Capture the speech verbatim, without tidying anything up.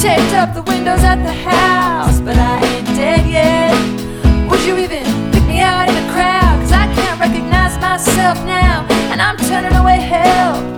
taped up the windows at the house, but I ain't dead yet. Would you even pick me out in the crowd? Cause I can't recognize myself now, and I'm turning away help.